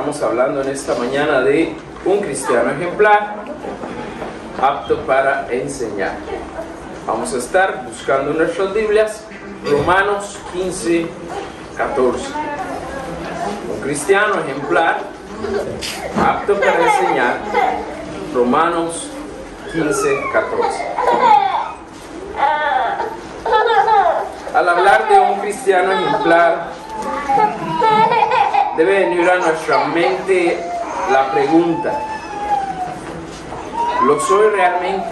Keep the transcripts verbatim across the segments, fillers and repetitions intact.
Estamos hablando en esta mañana de un cristiano ejemplar, apto para enseñar. Vamos a estar buscando en nuestras Biblias Romanos quince, catorce. Un cristiano ejemplar, apto para enseñar. Romanos quince, catorce. Al hablar de un cristiano ejemplar, debe venir a nuestra mente la pregunta: ¿lo soy realmente?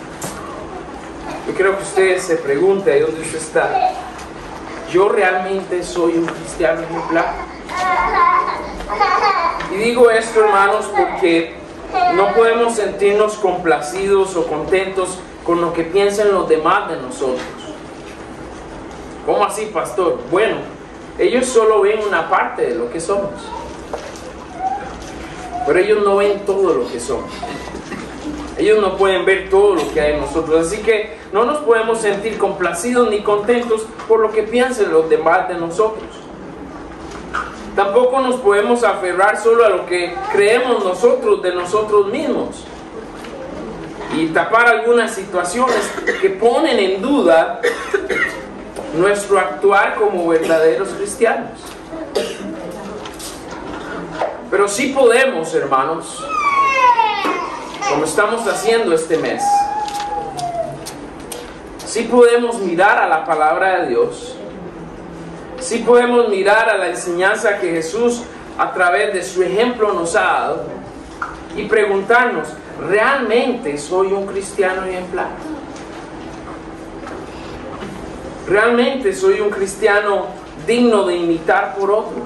Yo creo que usted se pregunta ahí donde usted está: ¿yo realmente soy un cristiano ejemplar? Y digo esto, hermanos, porque no podemos sentirnos complacidos o contentos con lo que piensen los demás de nosotros. ¿Cómo así, pastor? Bueno, ellos solo ven una parte de lo que somos, pero ellos no ven todo lo que somos. Ellos no pueden ver todo lo que hay en nosotros. Así que no nos podemos sentir complacidos ni contentos por lo que piensen los demás de nosotros. Tampoco nos podemos aferrar solo a lo que creemos nosotros de nosotros mismos y tapar algunas situaciones que ponen en duda nuestro actuar como verdaderos cristianos. Pero sí podemos, hermanos, como estamos haciendo este mes, sí podemos mirar a la palabra de Dios, sí podemos mirar a la enseñanza que Jesús a través de su ejemplo nos ha dado y preguntarnos: ¿realmente soy un cristiano ejemplar? ¿Realmente soy un cristiano digno de imitar por otros?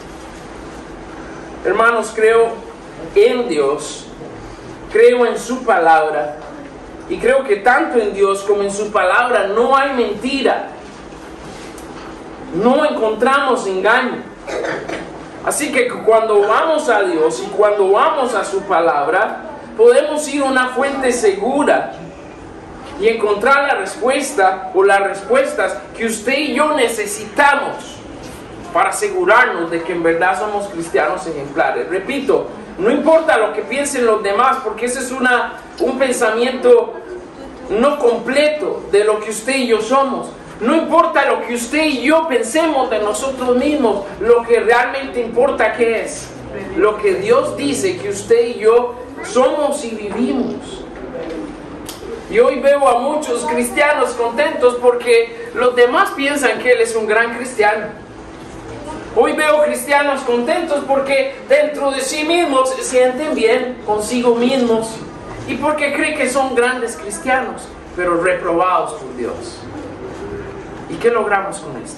Hermanos, creo en Dios, creo en su palabra, y creo que tanto en Dios como en su palabra no hay mentira. No encontramos engaño. Así que cuando vamos a Dios y cuando vamos a su palabra, podemos ir a una fuente segura y encontrar la respuesta o las respuestas que usted y yo necesitamos para asegurarnos de que en verdad somos cristianos ejemplares. Repito, no importa lo que piensen los demás, porque ese es una, un pensamiento no completo de lo que usted y yo somos. No importa lo que usted y yo pensemos de nosotros mismos, lo que realmente importa ¿qué es? Lo que Dios dice que usted y yo somos y vivimos. Y hoy veo a muchos cristianos contentos porque los demás piensan que él es un gran cristiano. Hoy veo cristianos contentos porque dentro de sí mismos se sienten bien consigo mismos y porque creen que son grandes cristianos, pero reprobados por Dios. ¿Y qué logramos con esto?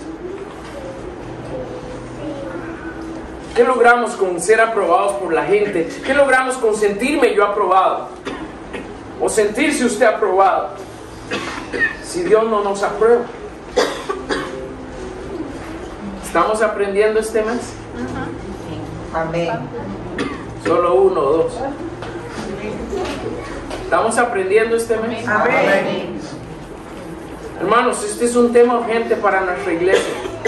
¿Qué logramos con ser aprobados por la gente? ¿Qué logramos con sentirme yo aprobado? ¿O sentirse usted aprobado? Si Dios no nos aprueba. ¿Estamos aprendiendo este mes? Amén. Solo uno o dos. ¿Estamos aprendiendo este mes? Amén. Hermanos, este es un tema urgente para nuestra iglesia.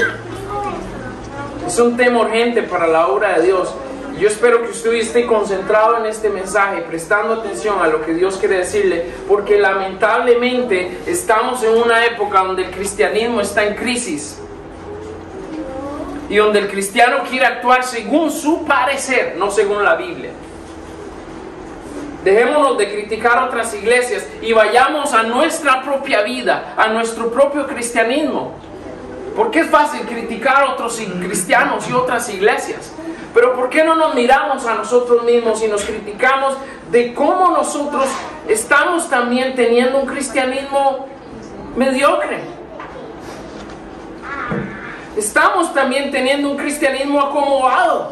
Es un tema urgente para la obra de Dios. Yo espero que usted esté concentrado en este mensaje, prestando atención a lo que Dios quiere decirle, porque lamentablemente estamos en una época donde el cristianismo está en crisis y donde el cristiano quiere actuar según su parecer, no según la Biblia. Dejémonos de criticar otras iglesias y vayamos a nuestra propia vida, a nuestro propio cristianismo. Porque es fácil criticar a otros cristianos y otras iglesias, pero ¿por qué no nos miramos a nosotros mismos y nos criticamos de cómo nosotros estamos también teniendo un cristianismo mediocre? Estamos también teniendo un cristianismo acomodado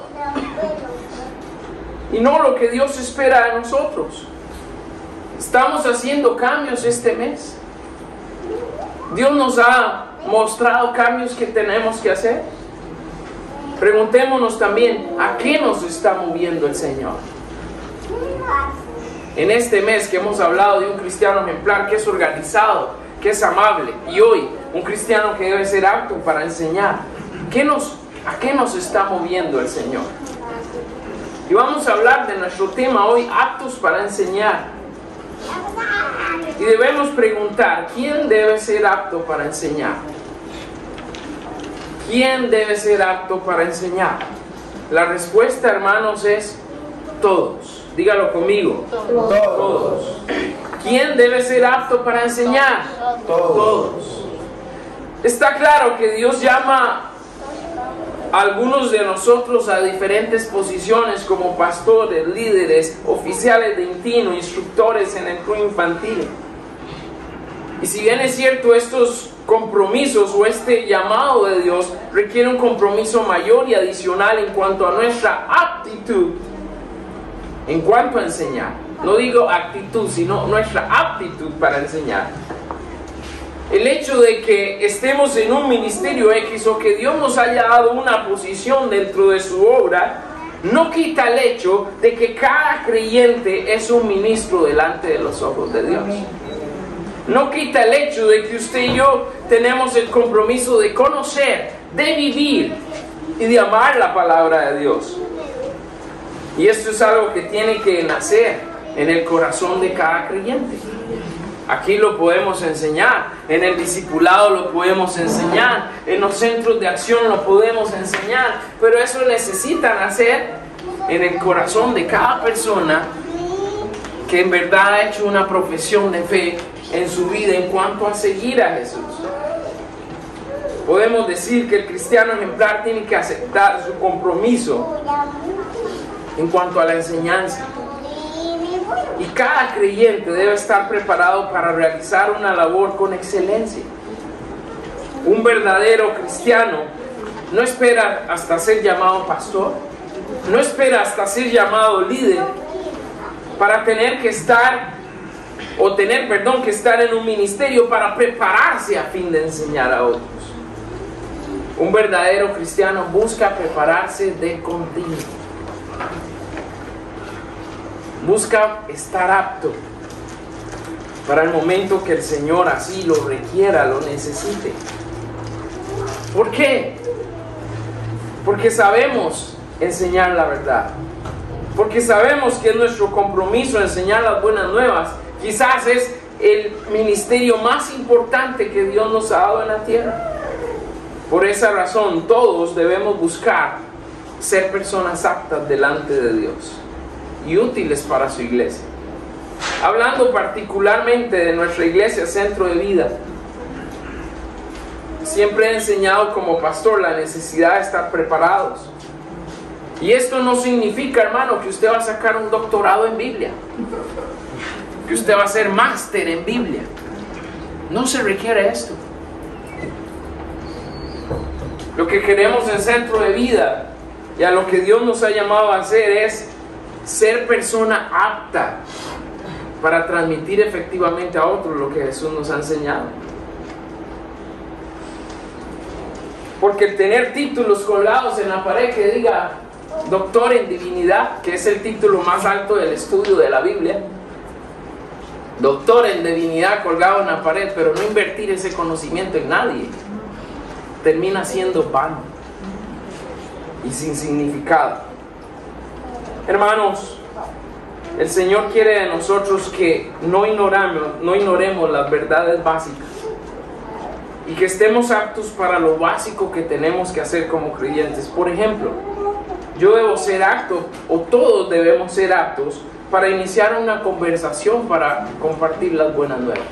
y no lo que Dios espera de nosotros. Estamos haciendo cambios este mes. Dios nos ha mostrado cambios que tenemos que hacer. Preguntémonos también a qué nos está moviendo el Señor. En este mes que hemos hablado de un cristiano ejemplar que es organizado, que es amable, y hoy un cristiano que debe ser apto para enseñar, ¿qué nos, ¿a qué nos está moviendo el Señor? Y vamos a hablar de nuestro tema hoy, aptos para enseñar. Y debemos preguntar, ¿quién debe ser apto para enseñar? ¿Quién debe ser apto para enseñar? La respuesta, hermanos, es todos. Dígalo conmigo. Todos. Todos. ¿Quién debe ser apto para enseñar? Todos. Todos. Está claro que Dios llama a algunos de nosotros a diferentes posiciones como pastores, líderes, oficiales de Intino, instructores en el club infantil. Y si bien es cierto, estos compromisos o este llamado de Dios requiere un compromiso mayor y adicional en cuanto a nuestra aptitud, en cuanto a enseñar. No digo actitud, sino nuestra aptitud para enseñar. El hecho de que estemos en un ministerio X o que Dios nos haya dado una posición dentro de su obra, no quita el hecho de que cada creyente es un ministro delante de los ojos de Dios. No quita el hecho de que usted y yo tenemos el compromiso de conocer, de vivir y de amar la palabra de Dios. Y esto es algo que tiene que nacer en el corazón de cada creyente. Aquí lo podemos enseñar, en el discipulado lo podemos enseñar, en los centros de acción lo podemos enseñar, pero eso necesita nacer en el corazón de cada persona que en verdad ha hecho una profesión de fe en su vida en cuanto a seguir a Jesús. Podemos decir que el cristiano ejemplar tiene que aceptar su compromiso en cuanto a la enseñanza. Y cada creyente debe estar preparado para realizar una labor con excelencia. Un verdadero cristiano no espera hasta ser llamado pastor, no espera hasta ser llamado líder para tener que estar, o tener, perdón, que estar en un ministerio para prepararse a fin de enseñar a otros. Un verdadero cristiano busca prepararse de continuo. Busca estar apto para el momento que el Señor así lo requiera, lo necesite. ¿Por qué? Porque sabemos enseñar la verdad. Porque sabemos que es nuestro compromiso enseñar las buenas nuevas. Quizás es el ministerio más importante que Dios nos ha dado en la tierra. Por esa razón, todos debemos buscar ser personas aptas delante de Dios y útiles para su iglesia. Hablando particularmente de nuestra iglesia Centro de Vida, siempre he enseñado como pastor la necesidad de estar preparados. Y esto no significa, hermano, que usted va a sacar un doctorado en Biblia, que usted va a hacer máster en Biblia. No se requiere esto. Lo que queremos en Centro de Vida y a lo que Dios nos ha llamado a hacer es ser persona apta para transmitir efectivamente a otros lo que Jesús nos ha enseñado. Porque el tener títulos colgados en la pared que diga doctor en divinidad, que es el título más alto del estudio de la Biblia, doctor en divinidad colgado en la pared, pero no invertir ese conocimiento en nadie, termina siendo vano y sin significado. Hermanos, el Señor quiere de nosotros que no ignoramos, no ignoremos las verdades básicas y que estemos aptos para lo básico que tenemos que hacer como creyentes. Por ejemplo, yo debo ser apto, o todos debemos ser aptos para iniciar una conversación, para compartir las buenas nuevas.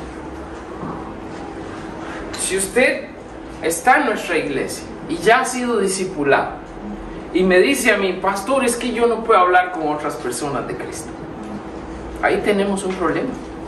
Si usted está en nuestra iglesia y ya ha sido discipulado y me dice a mí, pastor, es que yo no puedo hablar con otras personas de Cristo, ahí tenemos un problema.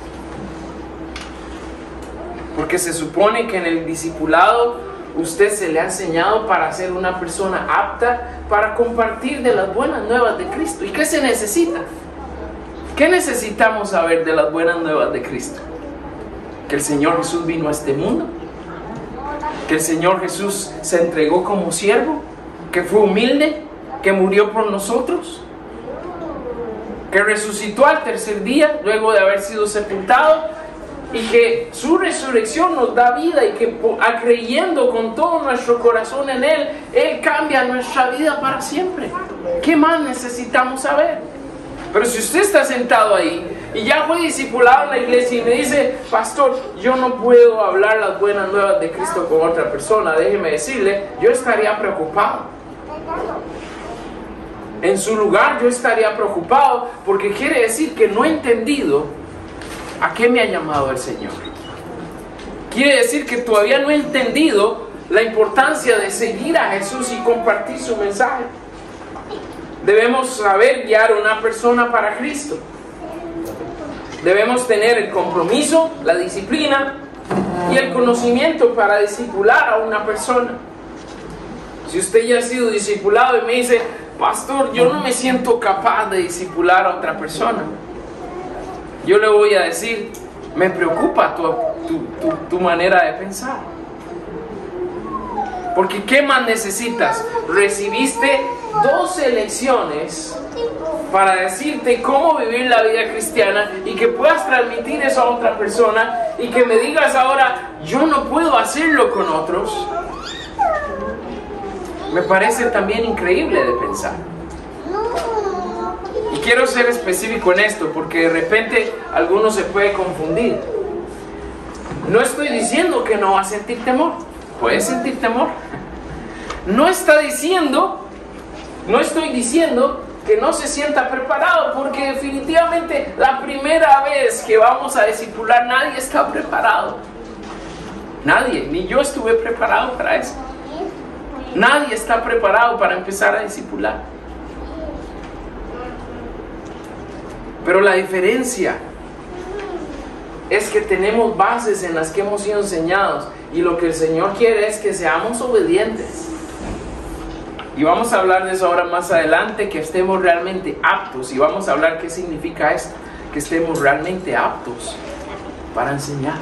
Porque se supone que en el discipulado usted se le ha enseñado para ser una persona apta para compartir de las buenas nuevas de Cristo. ¿Y qué se necesita? ¿Qué necesitamos saber de las buenas nuevas de Cristo? Que el Señor Jesús vino a este mundo, que el Señor Jesús se entregó como siervo, que fue humilde, que murió por nosotros, que resucitó al tercer día luego de haber sido sepultado, y que su resurrección nos da vida y que creyendo con todo nuestro corazón en Él, Él cambia nuestra vida para siempre. ¿Qué más necesitamos saber? Pero si usted está sentado ahí y ya fue discipulado en la iglesia y me dice, pastor, yo no puedo hablar las buenas nuevas de Cristo con otra persona, déjeme decirle, yo estaría preocupado. En su lugar yo estaría preocupado porque quiere decir que no he entendido a qué me ha llamado el Señor. Quiere decir que todavía no he entendido la importancia de seguir a Jesús y compartir su mensaje. Debemos saber guiar a una persona para Cristo. Debemos tener el compromiso, la disciplina y el conocimiento para discipular a una persona. Si usted ya ha sido discipulado y me dice, pastor, yo no me siento capaz de discipular a otra persona, yo le voy a decir, me preocupa tu, tu, tu, tu manera de pensar. Porque ¿qué más necesitas? Recibiste doce lecciones para decirte cómo vivir la vida cristiana y que puedas transmitir eso a otra persona y que me digas ahora, yo no puedo hacerlo con otros. Me parece también increíble de pensar. Y quiero ser específico en esto porque de repente alguno se puede confundir. No estoy diciendo que no va a sentir temor. Puede sentir temor. No está diciendo, no estoy diciendo que no se sienta preparado, porque definitivamente la primera vez que vamos a discipular nadie está preparado. Nadie, ni yo estuve preparado para eso. Nadie está preparado para empezar a discipular. Pero la diferencia es que tenemos bases en las que hemos sido enseñados y lo que el Señor quiere es que seamos obedientes. Y vamos a hablar de eso ahora más adelante, que estemos realmente aptos. Y vamos a hablar qué significa esto, que estemos realmente aptos para enseñar.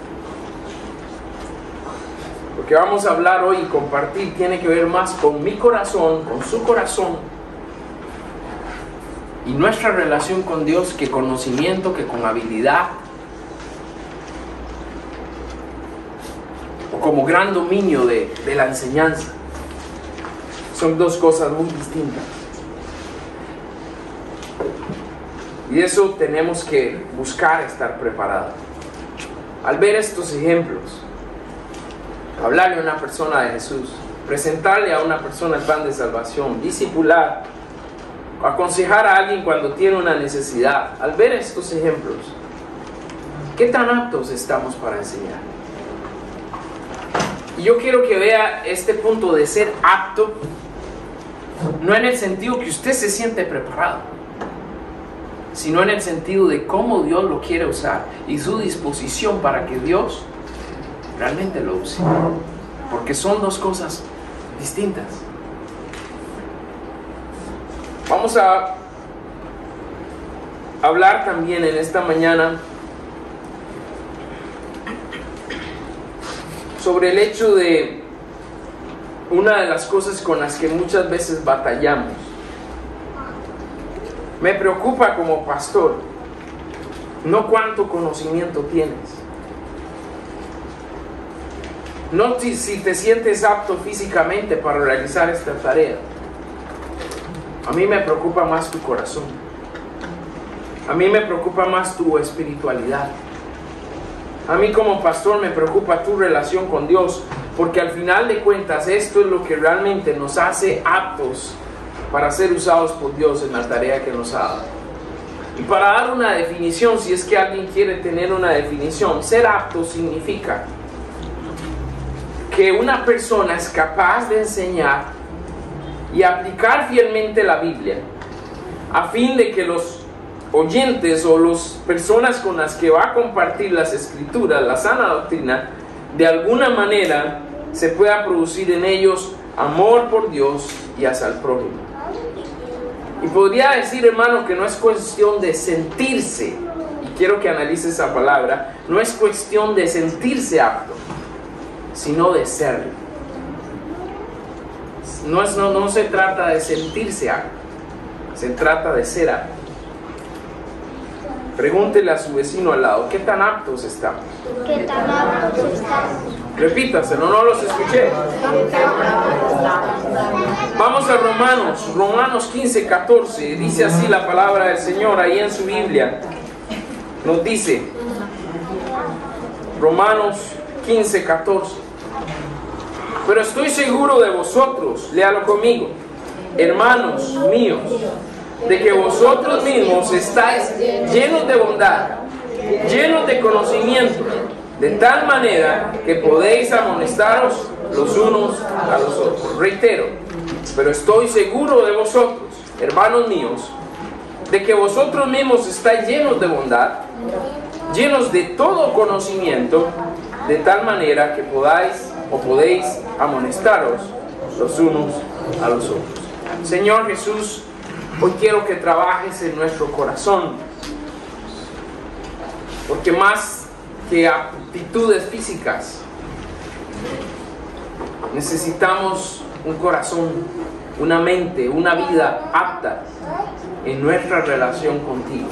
Lo que vamos a hablar hoy y compartir tiene que ver más con mi corazón, con su corazón y nuestra relación con Dios que conocimiento, que con habilidad o como gran dominio de, de la enseñanza. Son dos cosas muy distintas. Y eso tenemos que buscar estar preparados. Al ver estos ejemplos, hablarle a una persona de Jesús, presentarle a una persona el plan de salvación, discipular, aconsejar a alguien cuando tiene una necesidad. Al ver estos ejemplos, ¿qué tan aptos estamos para enseñar? Y yo quiero que vea este punto de ser apto, no en el sentido que usted se siente preparado, sino en el sentido de cómo Dios lo quiere usar y su disposición para que Dios realmente lo use. Porque son dos cosas distintas. Vamos a hablar también en esta mañana sobre el hecho de una de las cosas con las que muchas veces batallamos. Me preocupa como pastor, no cuánto conocimiento tienes, no si, si te sientes apto físicamente para realizar esta tarea. A mí me preocupa más tu corazón. A mí me preocupa más tu espiritualidad. A mí como pastor me preocupa tu relación con Dios, porque al final de cuentas esto es lo que realmente nos hace aptos para ser usados por Dios en la tarea que nos ha dado. Y para dar una definición, si es que alguien quiere tener una definición, ser apto significa que una persona es capaz de enseñar y aplicar fielmente la Biblia a fin de que los oyentes o las personas con las que va a compartir las escrituras, la sana doctrina, de alguna manera se pueda producir en ellos amor por Dios y hacia el prójimo. Y podría decir, hermano, que no es cuestión de sentirse, y quiero que analice esa palabra, no es cuestión de sentirse apto, sino de serlo. No, es, no, no se trata de sentirse apto, se trata de ser apto. Pregúntele a su vecino al lado, ¿qué tan aptos estamos? ¿Qué tan aptos estamos? Repítaselo, no los escuché. Vamos a Romanos, Romanos quince, catorce. Dice así la palabra del Señor ahí en su Biblia. Nos dice, Romanos quince, catorce. Pero estoy seguro de vosotros, léalo conmigo, hermanos míos, de que vosotros mismos estáis llenos de bondad, llenos de conocimiento, de tal manera que podéis amonestaros los unos a los otros. Reitero, pero estoy seguro de vosotros, hermanos míos, de que vosotros mismos estáis llenos de bondad, llenos de todo conocimiento, de tal manera que podáis o podéis amonestaros los unos a los otros. Señor Jesús, hoy quiero que trabajes en nuestro corazón, porque más que aptitudes físicas, necesitamos un corazón, una mente, una vida apta en nuestra relación contigo.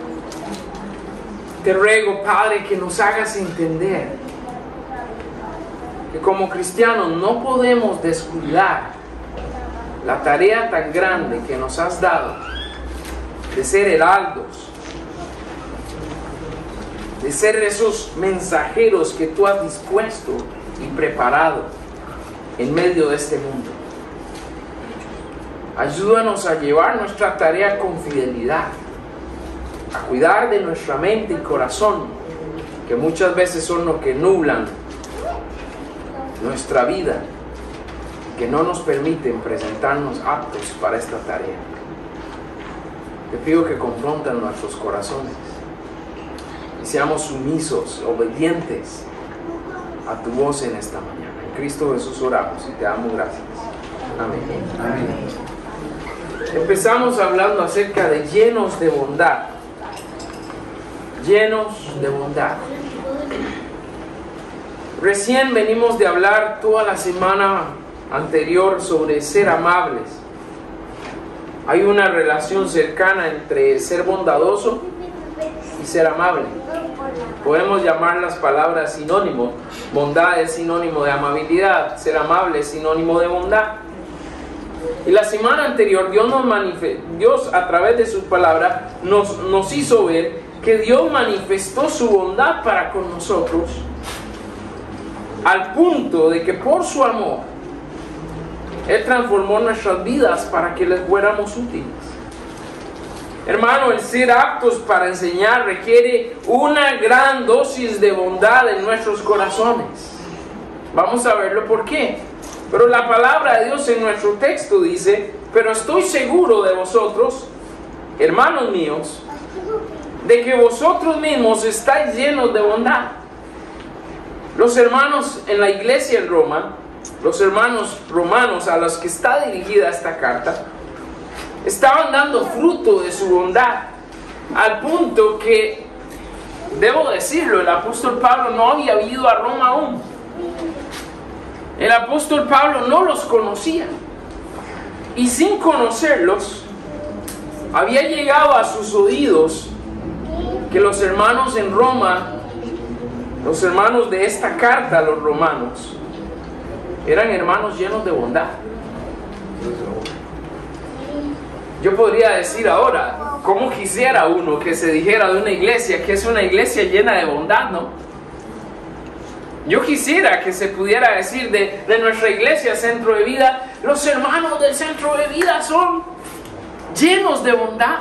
Te ruego, Padre, que nos hagas entender que como cristianos no podemos descuidar la tarea tan grande que nos has dado de ser heraldos, de ser esos mensajeros que tú has dispuesto y preparado en medio de este mundo. Ayúdanos a llevar nuestra tarea con fidelidad, a cuidar de nuestra mente y corazón, que muchas veces son los que nublan nuestra vida, que no nos permiten presentarnos aptos para esta tarea. Te pido que confronten nuestros corazones y seamos sumisos, obedientes a tu voz en esta mañana. En Cristo Jesús oramos y te damos gracias. Amén. Amén. Empezamos hablando acerca de llenos de bondad. Llenos de bondad. Recién venimos de hablar toda la semana anterior sobre ser amables. Hay una relación cercana entre ser bondadoso y ser amable. Podemos llamar las palabras sinónimos. Bondad es sinónimo de amabilidad, ser amable es sinónimo de bondad. Y la semana anterior Dios, nos manifestó, Dios a través de su palabra nos, nos hizo ver que Dios manifestó su bondad para con nosotros al punto de que por su amor Él transformó nuestras vidas para que les fuéramos útiles. Hermano, el ser aptos para enseñar requiere una gran dosis de bondad en nuestros corazones. Vamos a verlo por qué. Pero la palabra de Dios en nuestro texto dice, pero estoy seguro de vosotros, hermanos míos, de que vosotros mismos estáis llenos de bondad. Los hermanos en la iglesia en Roma, los hermanos romanos a los que está dirigida esta carta, estaban dando fruto de su bondad, al punto que, debo decirlo, el apóstol Pablo no había ido a Roma aún. El apóstol Pablo no los conocía, y sin conocerlos, había llegado a sus oídos que los hermanos en Roma, los hermanos de esta carta a los romanos, eran hermanos llenos de bondad. Yo podría decir ahora, ¿cómo quisiera uno que se dijera de una iglesia que es una iglesia llena de bondad, no? Yo quisiera que se pudiera decir de, de nuestra iglesia Centro de Vida, los hermanos del Centro de Vida son llenos de bondad.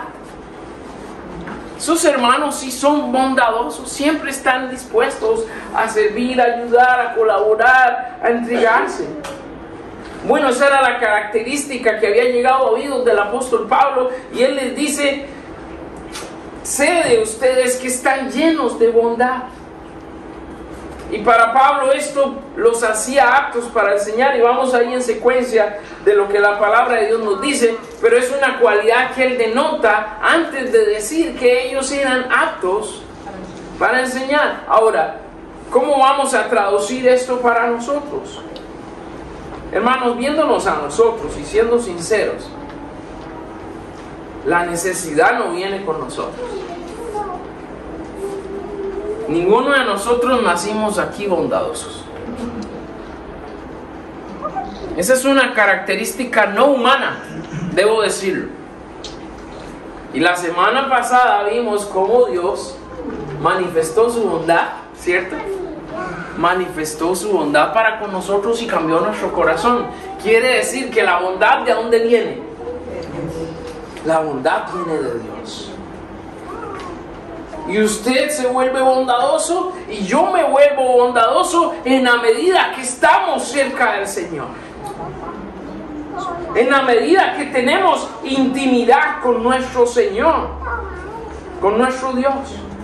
Sus hermanos sí son bondadosos, siempre están dispuestos a servir, a ayudar, a colaborar, a entregarse. Bueno, esa era la característica que había llegado a oídos del apóstol Pablo, y él les dice, sé de ustedes que están llenos de bondad. Y para Pablo esto los hacía aptos para enseñar, y vamos ahí en secuencia de lo que la palabra de Dios nos dice, pero es una cualidad que él denota antes de decir que ellos eran aptos para enseñar. Ahora, ¿cómo vamos a traducir esto para nosotros? Hermanos, viéndonos a nosotros y siendo sinceros, la necesidad no viene con nosotros. Ninguno de nosotros nacimos aquí bondadosos. Esa es una característica no humana, debo decirlo. Y la semana pasada vimos cómo Dios manifestó su bondad, ¿cierto? Manifestó su bondad para con nosotros y cambió nuestro corazón. Quiere decir que la bondad, ¿de dónde viene? La bondad viene de Dios. Y usted se vuelve bondadoso y yo me vuelvo bondadoso en la medida que estamos cerca del Señor. En la medida que tenemos intimidad con nuestro Señor, con nuestro Dios.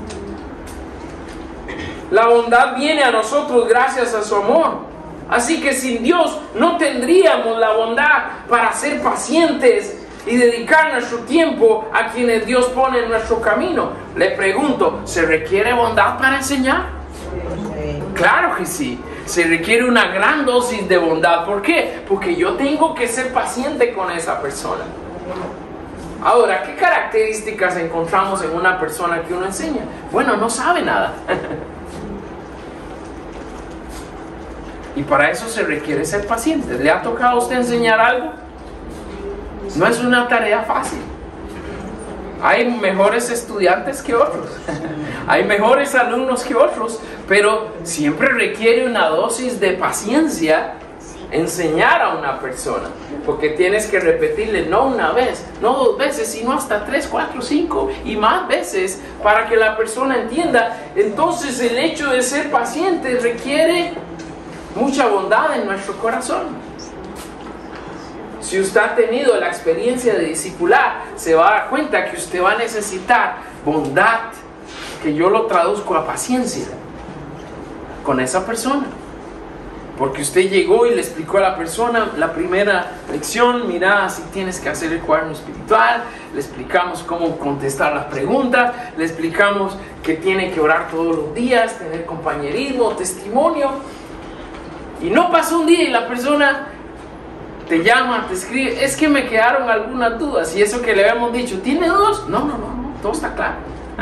La bondad viene a nosotros gracias a su amor. Así que sin Dios no tendríamos la bondad para ser pacientes y dedicar nuestro tiempo a quienes Dios pone en nuestro camino. Le pregunto, ¿se requiere bondad para enseñar? Claro que sí. Se requiere una gran dosis de bondad. ¿Por qué? Porque yo tengo que ser paciente con esa persona. Ahora, ¿qué características encontramos en una persona que uno enseña? Bueno, no sabe nada. Y para eso se requiere ser paciente. ¿Le ha tocado a usted enseñar algo? No es una tarea fácil. Hay mejores estudiantes que otros. Hay mejores alumnos que otros. Pero siempre requiere una dosis de paciencia enseñar a una persona. Porque tienes que repetirle no una vez, no dos veces, sino hasta tres, cuatro, cinco y más veces para que la persona entienda. Entonces el hecho de ser paciente requiere mucha bondad en nuestro corazón. Si usted ha tenido la experiencia de discipular, se va a dar cuenta que usted va a necesitar bondad, que yo lo traduzco a paciencia, con esa persona. Porque usted llegó y le explicó a la persona la primera lección, mira, así tienes que hacer el cuaderno espiritual, le explicamos cómo contestar las preguntas, le explicamos que tiene que orar todos los días, tener compañerismo, testimonio. Y no pasó un día y la persona te llama, te escribe, es que me quedaron algunas dudas. Y eso que le habíamos dicho, ¿tiene dudas? No, no, no, no, todo está claro.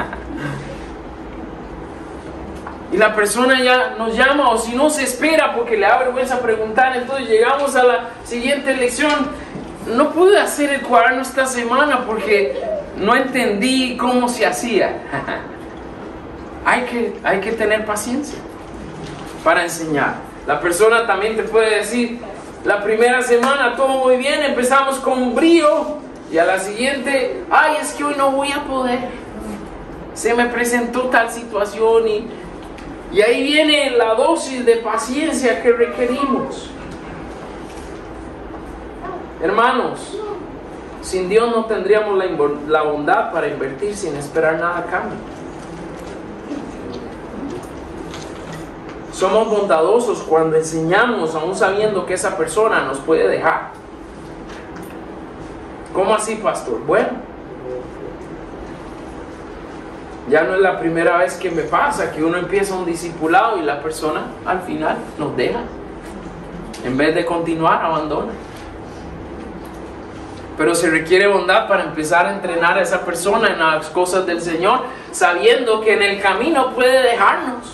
Y la persona ya nos llama, o si no se espera porque le da vergüenza preguntar. Entonces llegamos a la siguiente lección. No pude hacer el cuaderno esta semana porque no entendí cómo se hacía. hay, que, hay que tener paciencia para enseñar. La persona también te puede decir, la primera semana todo muy bien, empezamos con brío, y a la siguiente, ay, es que hoy no voy a poder, se me presentó tal situación, y, y ahí viene la dosis de paciencia que requerimos. Hermanos, sin Dios no tendríamos la, la bondad para invertir sin esperar nada a cambio. Somos bondadosos cuando enseñamos, aún sabiendo que esa persona nos puede dejar. ¿Cómo así, pastor? Bueno, ya no es la primera vez que me pasa que uno empieza un discipulado y la persona al final nos deja. En vez de continuar, abandona. Pero se requiere bondad para empezar a entrenar a esa persona en las cosas del Señor, sabiendo que en el camino puede dejarnos.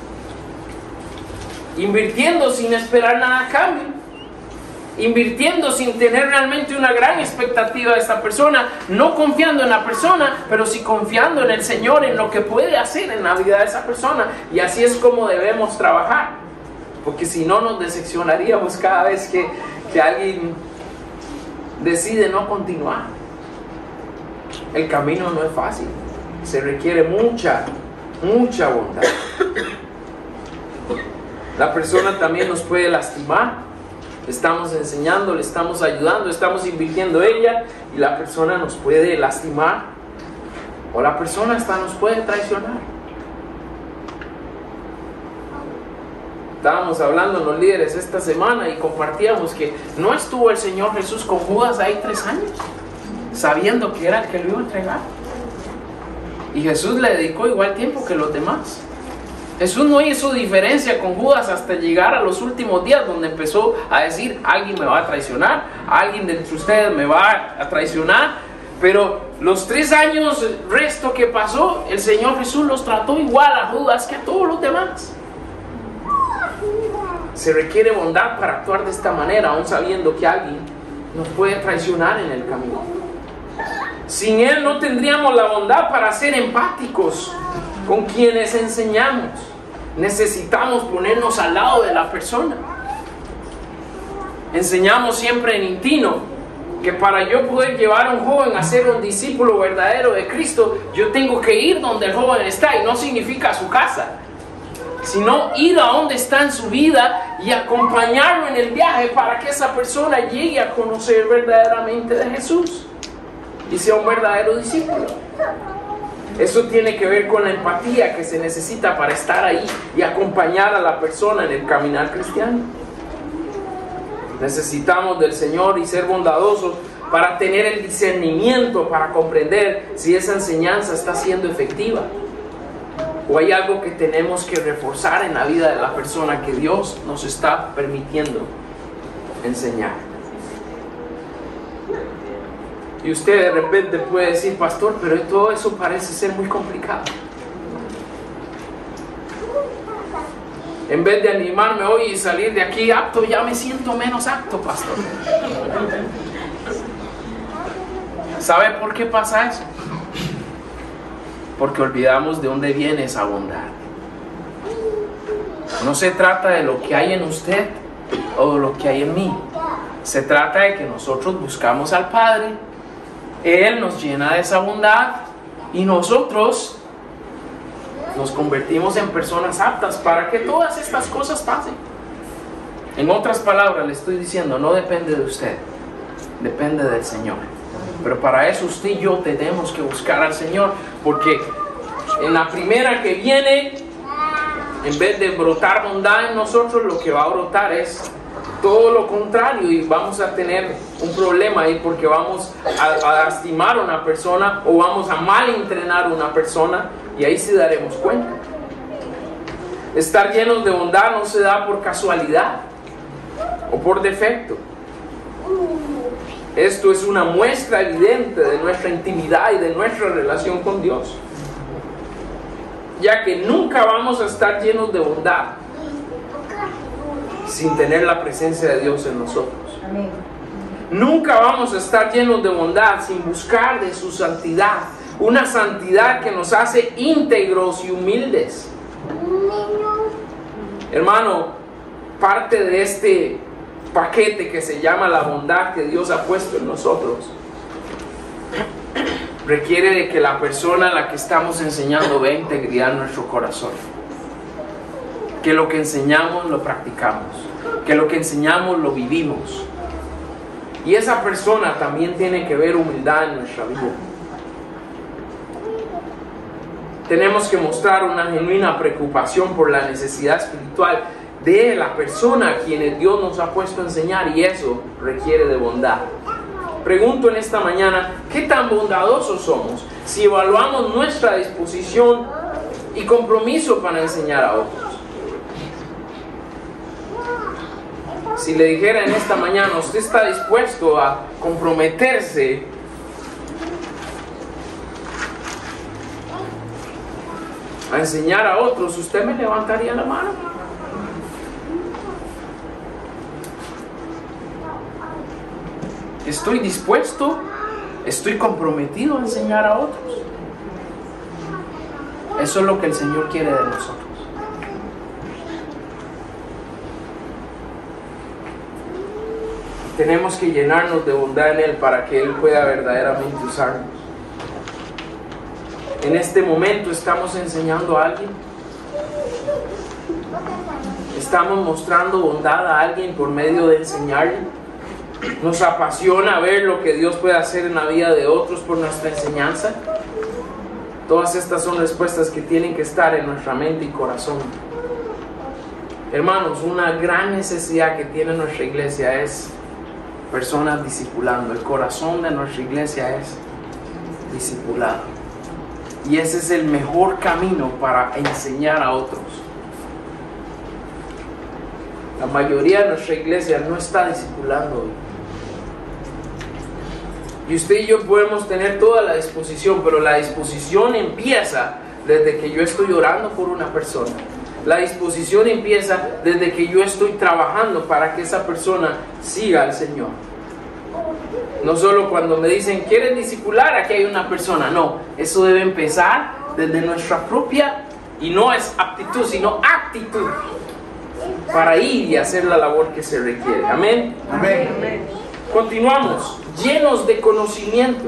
Invirtiendo sin esperar nada a cambio, invirtiendo sin tener realmente una gran expectativa de esta persona, no confiando en la persona, pero sí confiando en el Señor, en lo que puede hacer en la vida de esa persona. Y así es como debemos trabajar, porque si no nos decepcionaríamos cada vez que, que alguien decide no continuar. El camino no es fácil, se requiere mucha, mucha bondad. La persona también nos puede lastimar. Le estamos enseñando, le estamos ayudando, estamos invirtiendo en ella y la persona nos puede lastimar. O la persona hasta nos puede traicionar. Estábamos hablando los líderes esta semana y compartíamos que no estuvo el Señor Jesús con Judas ahí tres años, sabiendo que era el que lo iba a entregar. Y Jesús le dedicó igual tiempo que los demás. Jesús no hizo diferencia con Judas hasta llegar a los últimos días, donde empezó a decir, alguien me va a traicionar, alguien de entre ustedes me va a traicionar. Pero los tres años resto que pasó, el Señor Jesús los trató igual a Judas que a todos los demás. Se requiere bondad para actuar de esta manera, aún sabiendo que alguien nos puede traicionar en el camino. Sin Él no tendríamos la bondad para ser empáticos con quienes enseñamos. Necesitamos ponernos al lado de la persona. Enseñamos siempre en Intino que para yo poder llevar a un joven a ser un discípulo verdadero de Cristo, yo tengo que ir donde el joven está, y no significa a su casa, sino ir a donde está en su vida y acompañarlo en el viaje para que esa persona llegue a conocer verdaderamente de Jesús y sea un verdadero discípulo. Eso tiene que ver con la empatía que se necesita para estar ahí y acompañar a la persona en el caminar cristiano. Necesitamos del Señor y ser bondadosos para tener el discernimiento, para comprender si esa enseñanza está siendo efectiva o hay algo que tenemos que reforzar en la vida de la persona que Dios nos está permitiendo enseñar. Y usted de repente puede decir: pastor, pero todo eso parece ser muy complicado. En vez de animarme hoy y salir de aquí apto, ya me siento menos apto, pastor. ¿Sabe por qué pasa eso? Porque olvidamos de dónde viene esa bondad. No se trata de lo que hay en usted o de lo que hay en mí. Se trata de que nosotros buscamos al Padre, Él nos llena de esa bondad y nosotros nos convertimos en personas aptas para que todas estas cosas pasen. En otras palabras, le estoy diciendo, no depende de usted, depende del Señor. Pero para eso usted y yo tenemos que buscar al Señor, porque en la primera que viene, en vez de brotar bondad en nosotros, lo que va a brotar es todo lo contrario, y vamos a tener un problema ahí, porque vamos a, a lastimar a una persona o vamos a mal entrenar a una persona, y ahí sí daremos cuenta. Estar llenos de bondad no se da por casualidad o por defecto. Esto es una muestra evidente de nuestra intimidad y de nuestra relación con Dios, ya que nunca vamos a estar llenos de bondad sin tener la presencia de Dios en nosotros. Amén. Nunca vamos a estar llenos de bondad sin buscar de su santidad, una santidad que nos hace íntegros y humildes. Hermano, parte de este paquete que se llama la bondad que Dios ha puesto en nosotros requiere de que la persona a la que estamos enseñando vea integridad en nuestro corazón, que lo que enseñamos lo practicamos, que lo que enseñamos lo vivimos, y esa persona también tiene que ver humildad en nuestra vida. Tenemos que mostrar una genuina preocupación por la necesidad espiritual de la persona a quien Dios nos ha puesto a enseñar, y eso requiere de bondad. Pregunto en esta mañana, ¿qué tan bondadosos somos si evaluamos nuestra disposición y compromiso para enseñar a otros? Si le dijera en esta mañana, ¿usted está dispuesto a comprometerse a enseñar a otros? Usted me levantaría la mano. Estoy dispuesto, estoy comprometido a enseñar a otros. Eso es lo que el Señor quiere de nosotros. Tenemos que llenarnos de bondad en Él para que Él pueda verdaderamente usarnos. En este momento estamos enseñando a alguien. Estamos mostrando bondad a alguien por medio de enseñarle. Nos apasiona ver lo que Dios puede hacer en la vida de otros por nuestra enseñanza. Todas estas son respuestas que tienen que estar en nuestra mente y corazón. Hermanos, una gran necesidad que tiene nuestra iglesia es personas discipulando. El corazón de nuestra iglesia es discipulado. Y ese es el mejor camino para enseñar a otros. La mayoría de nuestra iglesia no está discipulando hoy. Y usted y yo podemos tener toda la disposición, pero la disposición empieza desde que yo estoy orando por una persona. La disposición empieza desde que yo estoy trabajando para que esa persona siga al Señor. No solo cuando me dicen, ¿quieres discipular? Aquí hay una persona. No, eso debe empezar desde nuestra propia, y no es aptitud, sino actitud, para ir y hacer la labor que se requiere. Amén. Amén. Continuamos. Llenos de conocimiento.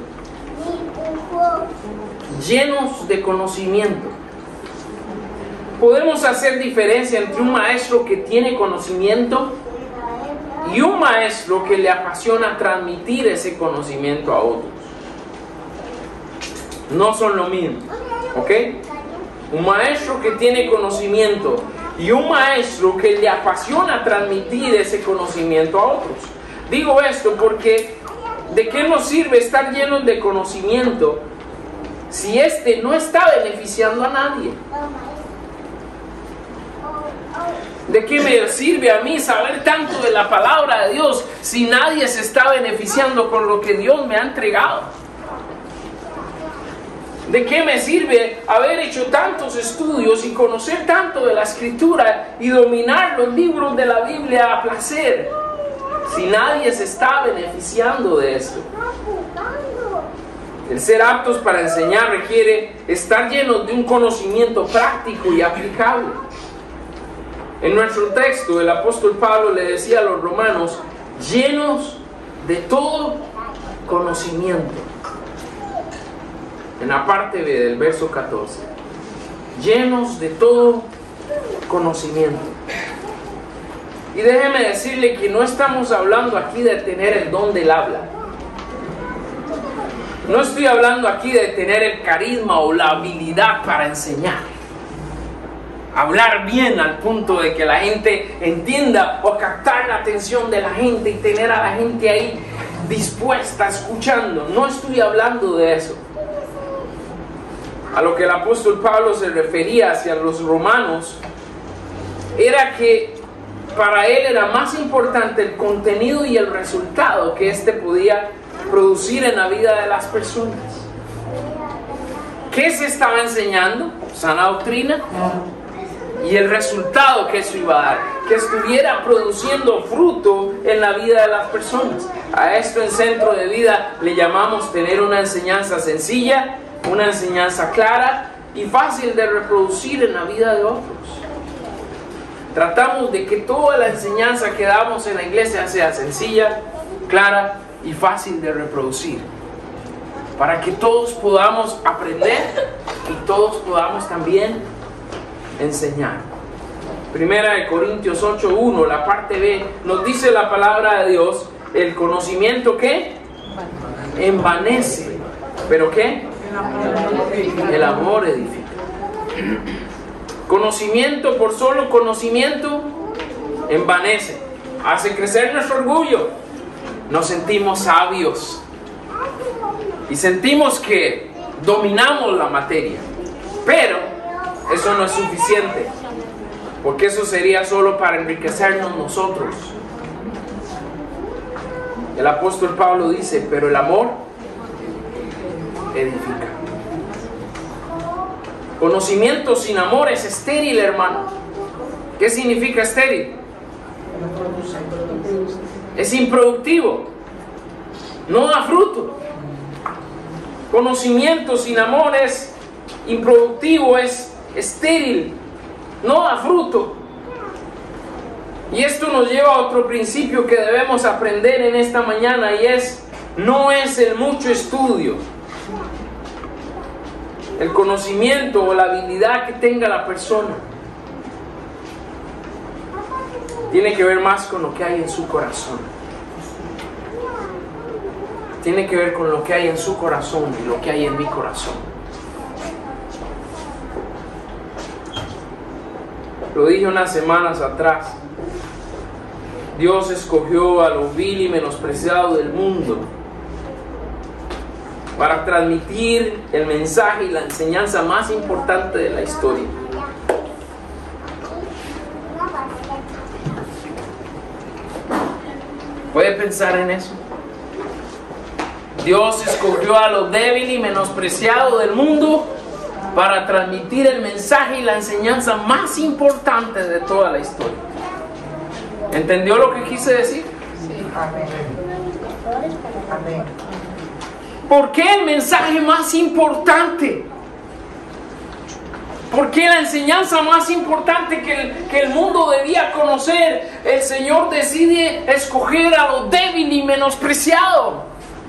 Llenos de conocimiento. Podemos hacer diferencia entre un maestro que tiene conocimiento y un maestro que le apasiona transmitir ese conocimiento a otros. No son lo mismo, ¿ok? Un maestro que tiene conocimiento y un maestro que le apasiona transmitir ese conocimiento a otros. Digo esto porque ¿de qué nos sirve estar llenos de conocimiento si este no está beneficiando a nadie? ¿De qué me sirve a mí saber tanto de la palabra de Dios si nadie se está beneficiando con lo que Dios me ha entregado? ¿De qué me sirve haber hecho tantos estudios y conocer tanto de la Escritura y dominar los libros de la Biblia a placer si nadie se está beneficiando de esto? El ser aptos para enseñar requiere estar llenos de un conocimiento práctico y aplicable. En nuestro texto, el apóstol Pablo le decía a los romanos, llenos de todo conocimiento. En la parte B del verso catorce, llenos de todo conocimiento. Y déjeme decirle que no estamos hablando aquí de tener el don del habla. No estoy hablando aquí de tener el carisma o la habilidad para enseñar. Hablar bien al punto de que la gente entienda o captar la atención de la gente y tener a la gente ahí dispuesta, escuchando. No estoy hablando de eso. A lo que el apóstol Pablo se refería hacia los romanos era que para él era más importante el contenido y el resultado que éste podía producir en la vida de las personas. ¿Qué se estaba enseñando? Sana doctrina. Y el resultado que eso iba a dar, que estuviera produciendo fruto en la vida de las personas. A esto en Centro de Vida le llamamos tener una enseñanza sencilla, una enseñanza clara y fácil de reproducir en la vida de otros. Tratamos de que toda la enseñanza que damos en la iglesia sea sencilla, clara y fácil de reproducir, para que todos podamos aprender y todos podamos también enseñar. Primera de Corintios ocho uno, la parte B, nos dice la palabra de Dios, el conocimiento ¿qué? Envanece. ¿Pero qué? El amor edifica. Conocimiento por solo conocimiento envanece, hace crecer nuestro orgullo. Nos sentimos sabios y sentimos que dominamos la materia, pero eso no es suficiente, porque eso sería solo para enriquecernos nosotros. El apóstol Pablo dice, pero el amor edifica. Conocimiento sin amor es estéril, hermano. ¿Qué significa estéril? Es improductivo, no da fruto. Conocimiento sin amor es improductivo, es estéril, no da fruto. Y esto nos lleva a otro principio que debemos aprender en esta mañana, y es, no es el mucho estudio, el conocimiento o la habilidad que tenga la persona. Tiene que ver más con lo que hay en su corazón. Tiene que ver con lo que hay en su corazón y lo que hay en mi corazón. Lo dije unas semanas atrás. Dios escogió a lo vil y menospreciado del mundo para transmitir el mensaje y la enseñanza más importante de la historia. ¿Puede pensar en eso? Dios escogió a lo débil y menospreciado del mundo para transmitir el mensaje y la enseñanza más importante de toda la historia. ¿Entendió lo que quise decir? Amén. Amén. ¿Por qué el mensaje más importante? ¿Por qué la enseñanza más importante que el, que el mundo debía conocer? El Señor decide escoger a lo débil y menospreciado.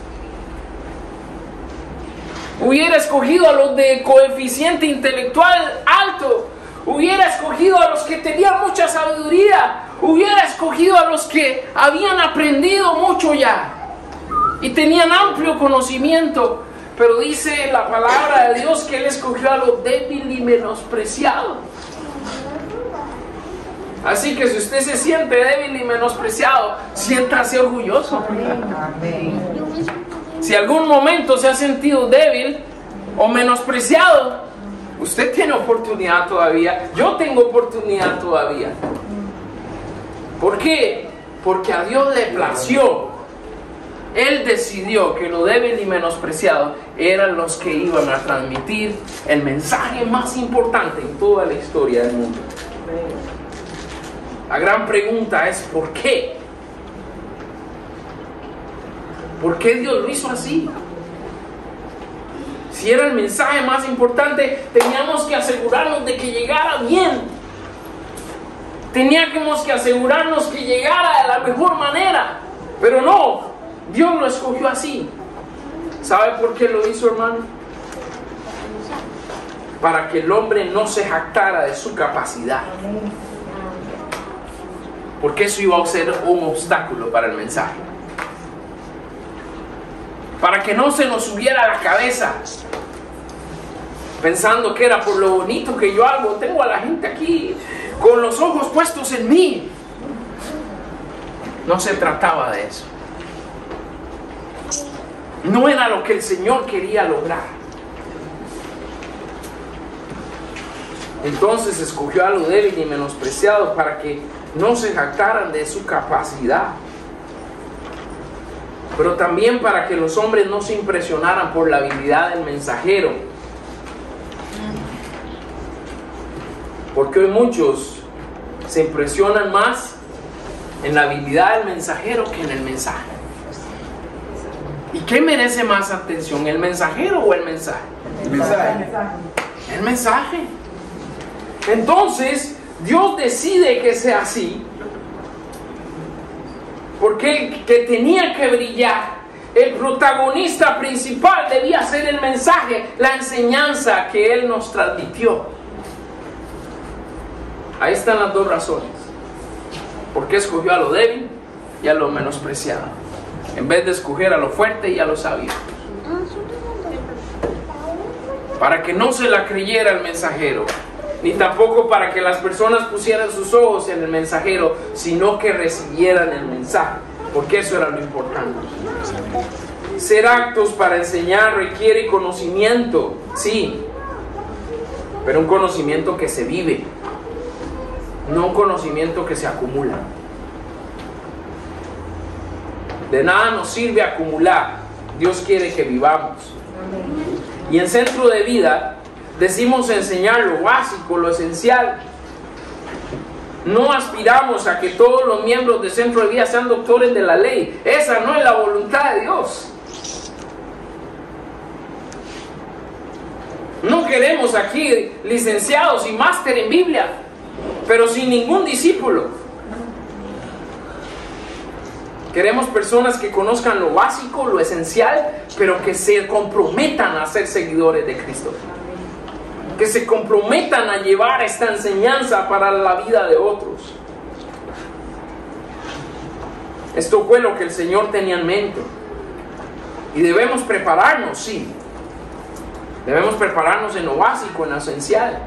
Hubiera escogido a los de coeficiente intelectual alto. Hubiera escogido a los que tenían mucha sabiduría. Hubiera escogido a los que habían aprendido mucho ya y tenían amplio conocimiento. Pero dice la palabra de Dios que Él escogió a lo débil y menospreciado. Así que si usted se siente débil y menospreciado, siéntase orgulloso. Amén. Si algún momento se ha sentido débil o menospreciado, usted tiene oportunidad todavía. Yo tengo oportunidad todavía. ¿Por qué? Porque a Dios le plació. Él decidió que lo débil y menospreciado eran los que iban a transmitir el mensaje más importante en toda la historia del mundo. La gran pregunta es ¿por qué? ¿Por qué Dios lo hizo así? Si era el mensaje más importante, teníamos que asegurarnos de que llegara bien. Teníamos que asegurarnos que llegara de la mejor manera. Pero no, Dios lo escogió así. ¿Sabe por qué lo hizo, hermano? Para que el hombre no se jactara de su capacidad. Porque eso iba a ser un obstáculo para el mensaje. Para que no se nos subiera a la cabeza pensando que era por lo bonito que yo hago. Tengo a la gente aquí con los ojos puestos en mí. No se trataba de eso. No era lo que el Señor quería lograr. Entonces escogió a lo débil y menospreciado para que no se jactaran de su capacidad. Pero también para que los hombres no se impresionaran por la habilidad del mensajero. Porque hoy muchos se impresionan más en la habilidad del mensajero que en el mensaje. ¿Y qué merece más atención, el mensajero o el mensaje? El mensaje. El mensaje. Entonces, Dios decide que sea así. Porque el que tenía que brillar, el protagonista principal debía ser el mensaje, la enseñanza que Él nos transmitió. Ahí están las dos razones. ¿Por qué escogió a lo débil y a lo menospreciado? En vez de escoger a lo fuerte y a lo sabio. Para que no se la creyera el mensajero, ni tampoco para que las personas pusieran sus ojos en el mensajero, sino que recibieran el mensaje, porque eso era lo importante. Ser aptos para enseñar requiere conocimiento, sí, pero un conocimiento que se vive, no un conocimiento que se acumula. De nada nos sirve acumular. Dios quiere que vivamos. Y en Centro de Vida decimos enseñar lo básico, lo esencial. No aspiramos a que todos los miembros de Centro de Vida sean doctores de la ley. Esa no es la voluntad de Dios. No queremos aquí licenciados y máster en Biblia, pero sin ningún discípulo. Queremos personas que conozcan lo básico, lo esencial, pero que se comprometan a ser seguidores de Cristo. Que se comprometan a llevar esta enseñanza para la vida de otros. Esto fue lo que el Señor tenía en mente. Y debemos prepararnos, sí. Debemos prepararnos en lo básico, en lo esencial,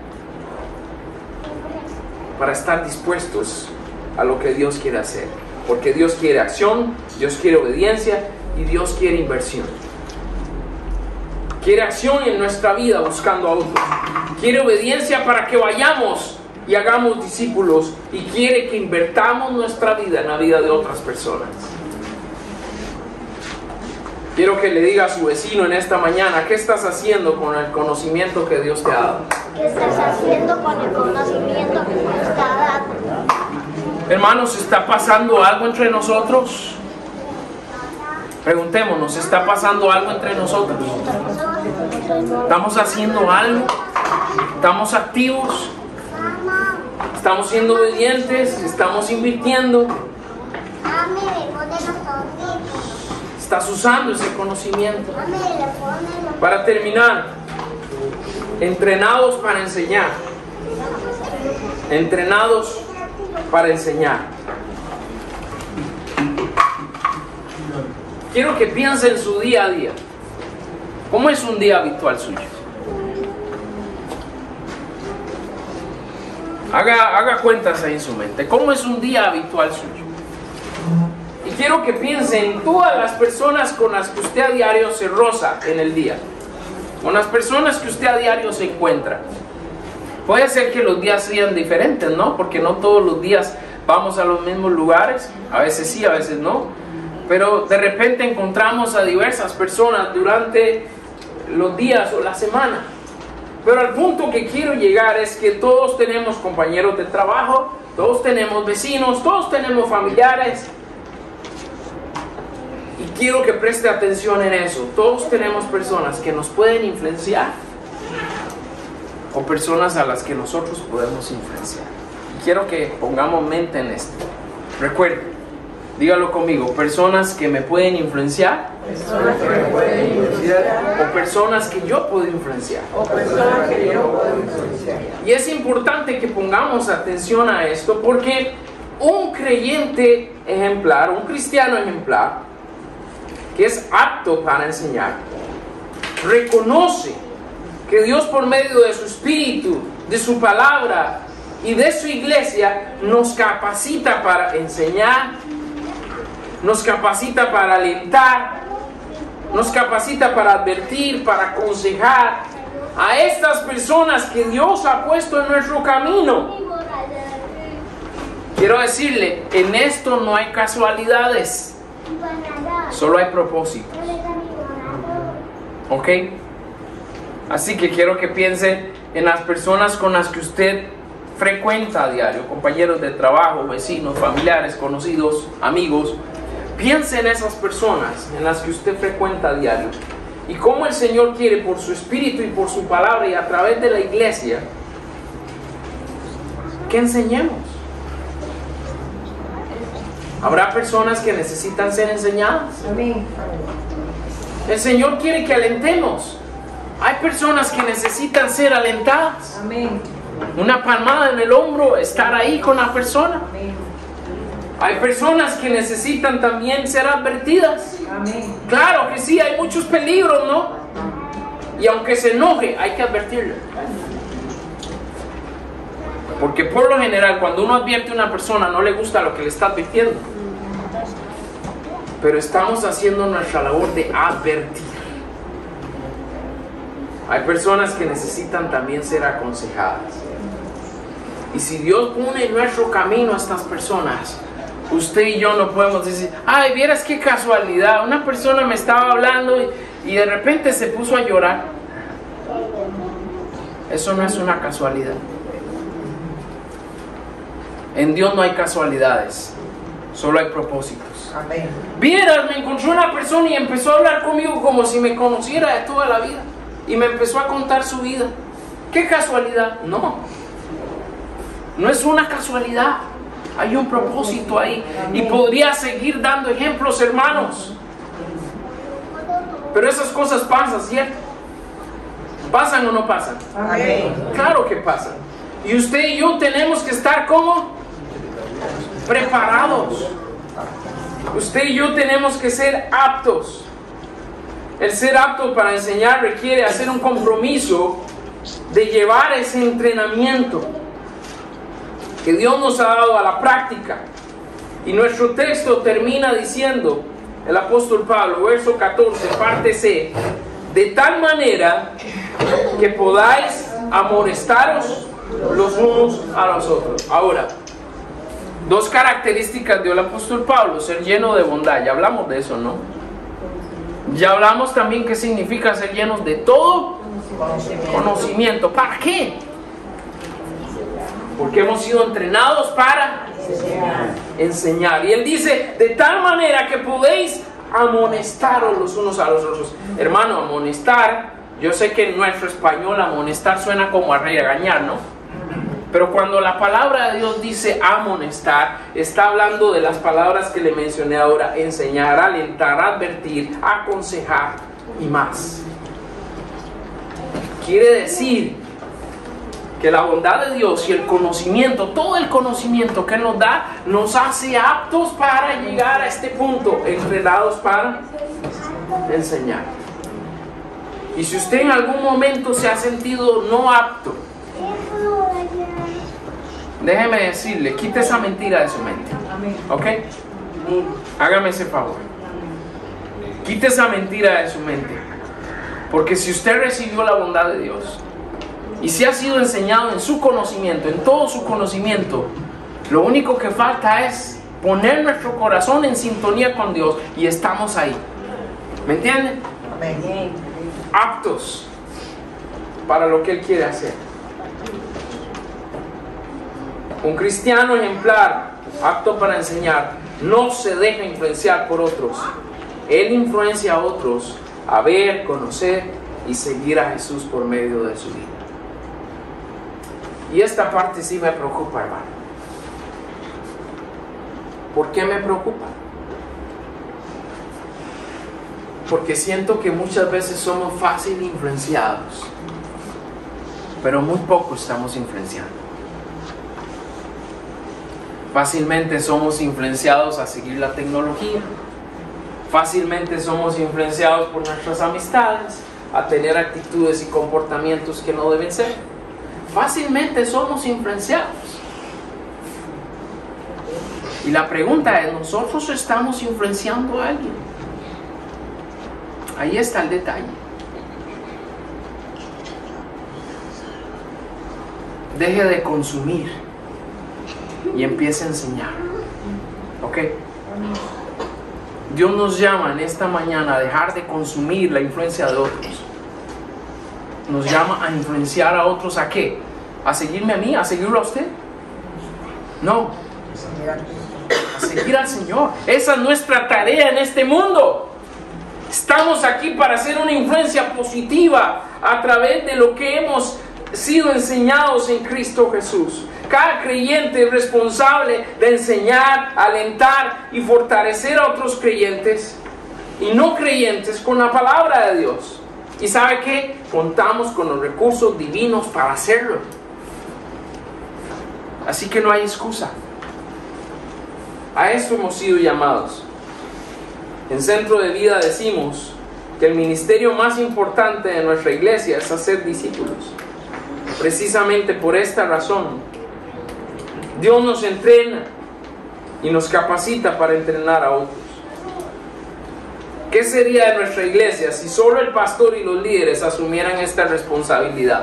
para estar dispuestos a lo que Dios quiere hacer. Porque Dios quiere acción, Dios quiere obediencia y Dios quiere inversión. Quiere acción en nuestra vida buscando a otros. Quiere obediencia para que vayamos y hagamos discípulos. Y quiere que invertamos nuestra vida en la vida de otras personas. Quiero que le diga a su vecino en esta mañana, ¿qué estás haciendo con el conocimiento que Dios te ha dado? ¿Qué estás haciendo con el conocimiento que Dios te ha dado? Hermanos, ¿está pasando algo entre nosotros? Preguntémonos, ¿está pasando algo entre nosotros? ¿Estamos haciendo algo? ¿Estamos activos? ¿Estamos siendo obedientes? ¿Estamos invirtiendo? ¿Estás usando ese conocimiento? Para terminar, entrenados para enseñar. Entrenados para enseñar. Quiero que piensen en su día a día. ¿Cómo es un día habitual suyo? Haga, haga cuentas ahí en su mente. ¿Cómo es un día habitual suyo? Y quiero que piensen en todas las personas con las que usted a diario se roza en el día. Con las personas que usted a diario se encuentra. Puede ser que los días sean diferentes, ¿no? Porque no todos los días vamos a los mismos lugares. A veces sí, a veces no. Pero de repente encontramos a diversas personas durante los días o la semana. Pero al punto que quiero llegar es que todos tenemos compañeros de trabajo, todos tenemos vecinos, todos tenemos familiares. Y quiero que preste atención en eso. Todos tenemos personas que nos pueden influenciar o personas a las que nosotros podemos influenciar. Y quiero que pongamos mente en esto. Recuerden, dígalo conmigo, personas que me pueden influenciar, Personas que me pueden influenciar. o personas que yo puedo influenciar. O personas que yo puedo influenciar. Y es importante que pongamos atención a esto porque un creyente ejemplar, un cristiano ejemplar, que es apto para enseñar, reconoce que Dios por medio de su Espíritu, de su palabra y de su iglesia nos capacita para enseñar, nos capacita para alentar, nos capacita para advertir, para aconsejar a estas personas que Dios ha puesto en nuestro camino. Quiero decirle, en esto no hay casualidades, solo hay propósitos. ¿Ok? Así que quiero que piense en las personas con las que usted frecuenta a diario, compañeros de trabajo, vecinos, familiares, conocidos, amigos. Piense en esas personas en las que usted frecuenta a diario y cómo el Señor quiere por su Espíritu y por su palabra y a través de la iglesia que enseñemos. Habrá personas que necesitan ser enseñadas. Amén. El Señor quiere que alentemos. Hay personas que necesitan ser alentadas. Amén. Una palmada en el hombro, estar ahí con la persona. Amén. Hay personas que necesitan también ser advertidas. Amén. Claro que sí, hay muchos peligros, ¿no? Y aunque se enoje, hay que advertirle. Porque por lo general, cuando uno advierte a una persona, no le gusta lo que le está advirtiendo. Pero estamos haciendo nuestra labor de advertir. Hay personas que necesitan también ser aconsejadas. Y si Dios pone en nuestro camino a estas personas, usted y yo no podemos decir, ay, vieras qué casualidad, una persona me estaba hablando y, y de repente se puso a llorar. Eso no es una casualidad. En Dios no hay casualidades, solo hay propósitos. Amén. Vieras, me encontró una persona y empezó a hablar conmigo como si me conociera de toda la vida. Y me empezó a contar su vida. ¿Qué casualidad? No. No es una casualidad. Hay un propósito ahí. Y podría seguir dando ejemplos, hermanos. Pero esas cosas pasan, ¿cierto? ¿Pasan o no pasan? Amén. Claro que pasan. Y usted y yo tenemos que estar como preparados. Usted y yo tenemos que ser aptos. El ser apto para enseñar requiere hacer un compromiso de llevar ese entrenamiento que Dios nos ha dado a la práctica. Y nuestro texto termina diciendo, el apóstol Pablo, verso catorce, parte C, de tal manera que podáis amonestaros los unos a los otros. Ahora, dos características dio el apóstol Pablo: ser lleno de bondad. Ya hablamos de eso, ¿no? Ya hablamos también qué significa ser llenos de todo conocimiento. conocimiento. ¿Para qué? Porque hemos sido entrenados para enseñar. enseñar. Y él dice, de tal manera que podéis amonestaros los unos a los otros. Hermano, amonestar, yo sé que en nuestro español amonestar suena como a regañar, ¿no? Pero cuando la palabra de Dios dice amonestar, está hablando de las palabras que le mencioné ahora: enseñar, alentar, advertir, aconsejar y más. Quiere decir que la bondad de Dios y el conocimiento, todo el conocimiento que Él nos da, nos hace aptos para llegar a este punto, entrenados para enseñar. Y si usted en algún momento se ha sentido no apto, déjeme decirle, quite esa mentira de su mente. ¿Ok? Hágame ese favor. Quite esa mentira de su mente. Porque si usted recibió la bondad de Dios y si ha sido enseñado en su conocimiento, en todo su conocimiento, lo único que falta es poner nuestro corazón en sintonía con Dios y estamos ahí. ¿Me entienden? Aptos para lo que Él quiere hacer. Un cristiano ejemplar, apto para enseñar, no se deja influenciar por otros. Él influencia a otros a ver, conocer y seguir a Jesús por medio de su vida. Y esta parte sí me preocupa, hermano. ¿Por qué me preocupa? Porque siento que muchas veces somos fácil influenciados, pero muy poco estamos influenciando. Fácilmente somos influenciados a seguir la tecnología. Fácilmente somos influenciados por nuestras amistades a tener actitudes y comportamientos que no deben ser. Fácilmente somos influenciados. Y la pregunta es, ¿nosotros estamos influenciando a alguien? Ahí está el detalle. Deje de consumir y empiece a enseñar. ¿Ok? Dios nos llama en esta mañana a dejar de consumir la influencia de otros. Nos llama a influenciar a otros. ¿A qué? ¿A seguirme a mí? ¿A seguirlo a usted? No. A seguir al Señor. Esa es nuestra tarea en este mundo. Estamos aquí para hacer una influencia positiva a través de lo que hemos sido enseñados en Cristo Jesús. Cada creyente es responsable de enseñar, alentar y fortalecer a otros creyentes y no creyentes con la palabra de Dios. ¿Y sabe qué? Contamos con los recursos divinos para hacerlo. Así que no hay excusa. A esto hemos sido llamados. En Centro de Vida decimos que el ministerio más importante de nuestra iglesia es hacer discípulos. Precisamente por esta razón, Dios nos entrena y nos capacita para entrenar a otros. ¿Qué sería de nuestra iglesia si solo el pastor y los líderes asumieran esta responsabilidad?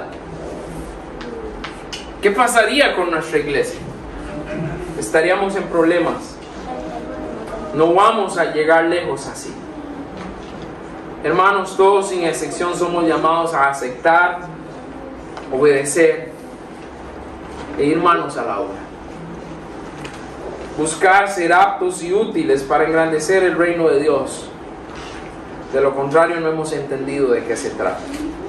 ¿Qué pasaría con nuestra iglesia? Estaríamos en problemas. No vamos a llegar lejos así. Hermanos, todos sin excepción somos llamados a aceptar, obedecer e ir manos a la obra. Buscar ser aptos y útiles para engrandecer el reino de Dios. De lo contrario, no hemos entendido de qué se trata.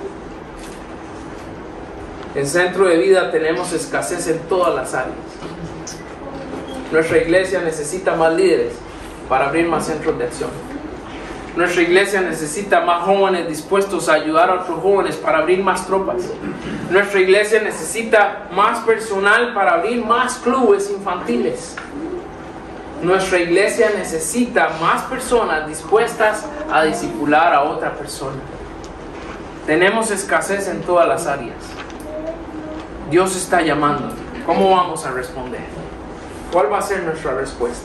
En Centro de Vida tenemos escasez en todas las áreas. Nuestra iglesia necesita más líderes para abrir más centros de acción. Nuestra iglesia necesita más jóvenes dispuestos a ayudar a otros jóvenes para abrir más tropas. Nuestra iglesia necesita más personal para abrir más clubes infantiles. Nuestra iglesia necesita más personas dispuestas a discipular a otra persona. Tenemos escasez en todas las áreas. Dios está llamando. ¿Cómo vamos a responder? ¿Cuál va a ser nuestra respuesta?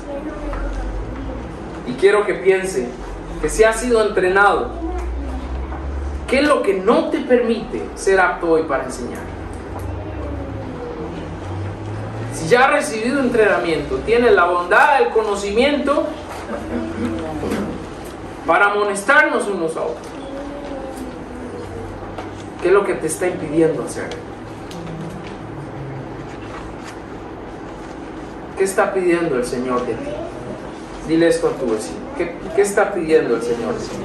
Y quiero que piense que si has sido entrenado, ¿qué es lo que no te permite ser apto hoy para enseñar? Si ya has recibido entrenamiento, tienes la bondad del conocimiento, para amonestarnos unos a otros. ¿Qué es lo que te está impidiendo hacer? ¿Qué está pidiendo el Señor de ti? Dile esto a tu vecino. ¿Qué, qué está pidiendo el Señor de ti?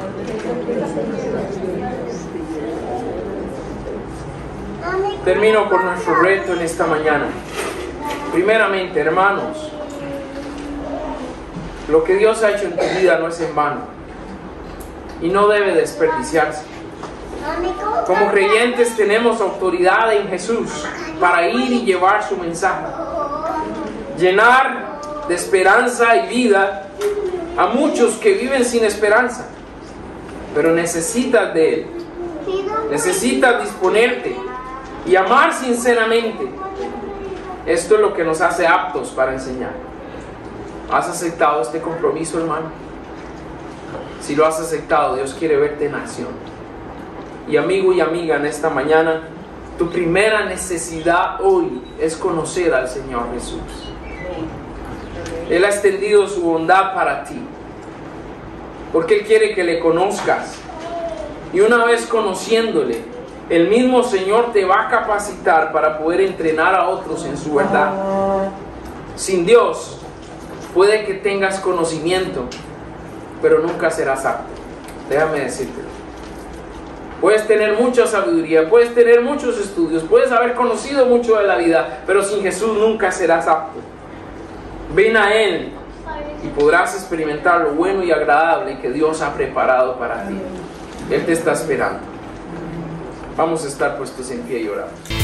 Termino con nuestro reto en esta mañana. Primeramente, hermanos, lo que Dios ha hecho en tu vida no es en vano y no debe desperdiciarse. Como creyentes tenemos autoridad en Jesús para ir y llevar su mensaje, llenar de esperanza y vida a muchos que viven sin esperanza, pero necesitas de Él. Necesitas disponerte y amar sinceramente. Esto es lo que nos hace aptos para enseñar. ¿Has aceptado este compromiso, hermano? Si lo has aceptado, Dios quiere verte en acción. Y amigo y amiga, en esta mañana, tu primera necesidad hoy es conocer al Señor Jesús. Él ha extendido su bondad para ti, porque Él quiere que le conozcas. Y una vez conociéndole, el mismo Señor te va a capacitar para poder entrenar a otros en su verdad. Sin Dios, puede que tengas conocimiento, pero nunca serás apto. Déjame decírtelo. Puedes tener mucha sabiduría, puedes tener muchos estudios, puedes haber conocido mucho de la vida, pero sin Jesús nunca serás apto. Ven a Él y podrás experimentar lo bueno y agradable que Dios ha preparado para ti. Él te está esperando. Vamos a estar puestos en pie y oramos.